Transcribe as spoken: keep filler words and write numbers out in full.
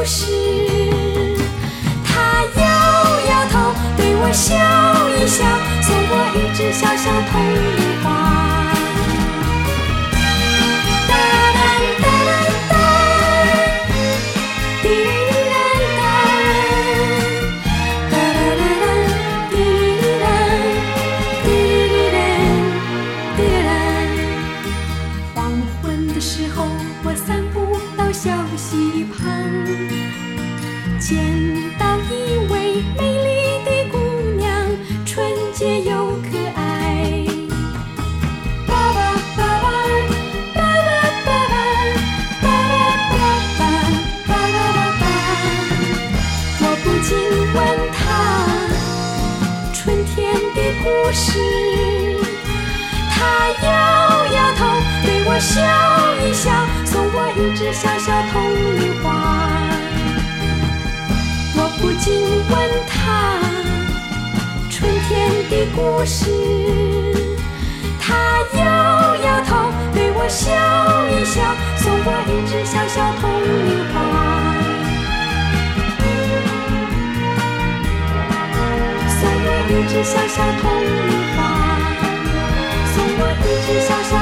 事。他摇摇头，对我笑一笑，送我一只小小铜铃花。见到一位美丽的姑娘，纯洁又可爱。爸爸爸爸爸爸爸爸爸爸爸爸爸爸，我不禁问她春天的故事。她摇摇头，对我笑一笑，送我一只小小铜铃花。不禁问他春天的故事，他摇摇头，对我笑一笑，送我一只小小铜铃花。送我一只小小铜铃花，送我一只小小